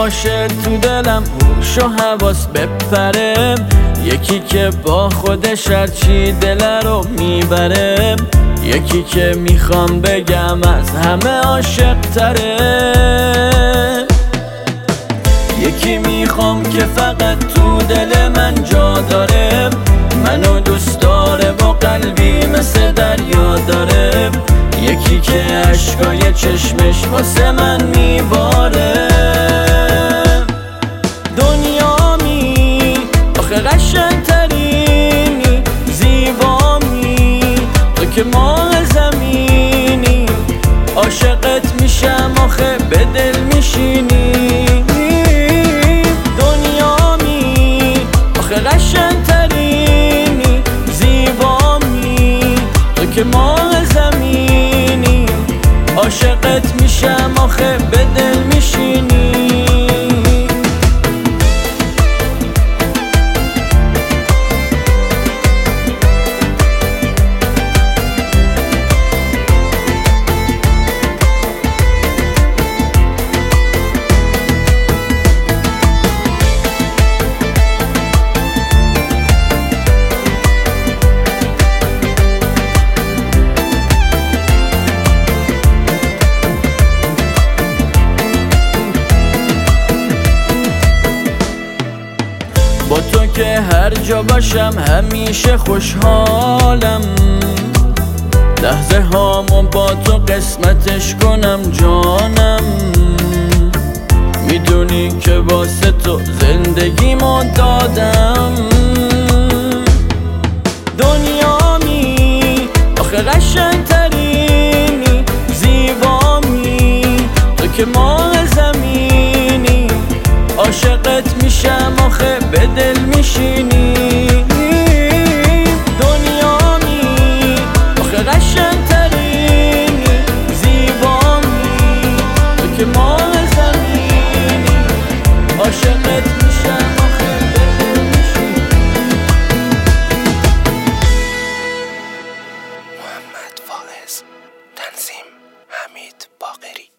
باشه تو دلم هوش و حواس بپره، یکی که با خودش هرچی دل رو میبره، یکی که میخوام بگم از همه عاشق تره، یکی میخوام که فقط تو دل من جا داره، منو دوست داره و قلبی مثل دریا داره، یکی که عشقای چشمش واسه من میباره. دنیامی آخه قشنگ‌ترینی، زیبامی تو که ماه زمینی، عاشقت میشم آخه به دل میشینی. دنیامی آخه قشنگ‌ترینی، زیبامی تو که ماه زمینی، عاشقت میشم آخه به دل میشینی. با تو که هر جا باشم همیشه خوشحالم، لحظه هامو با تو قسمتش کنم جانم، میدونی که واسه تو زندگیمو دادم. دنیامی آخه قشنگ‌ترینی، زیبامی تو که ماه زمینی، عاشقت میشم آخه به دل میشینی. دنیامی آخه قشنگ‌ترینی، زیبامی تو که ماه زمینی، عاشقت میشم آخه به دل میشینی. محمد فائز، تنظیم حمید باقری.